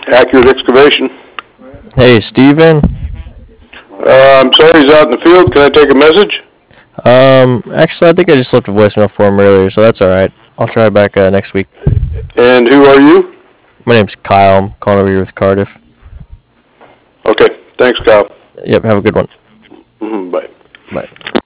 Accurate Excavation. Hey, Steven. I'm sorry he's out in the field. Can I take a message? Actually, I think I just left a voicemail for him earlier, so that's all right. I'll try back next week. And who are you? My name's Kyle. I'm calling over here with Cardiff. Okay, thanks, Kyle. Yep, have a good one. Bye. Bye.